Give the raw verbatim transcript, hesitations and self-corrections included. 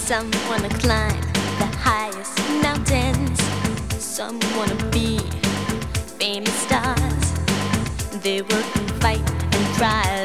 Some wanna climb the highest mountains. Some wanna be famous stars. They work and fight and try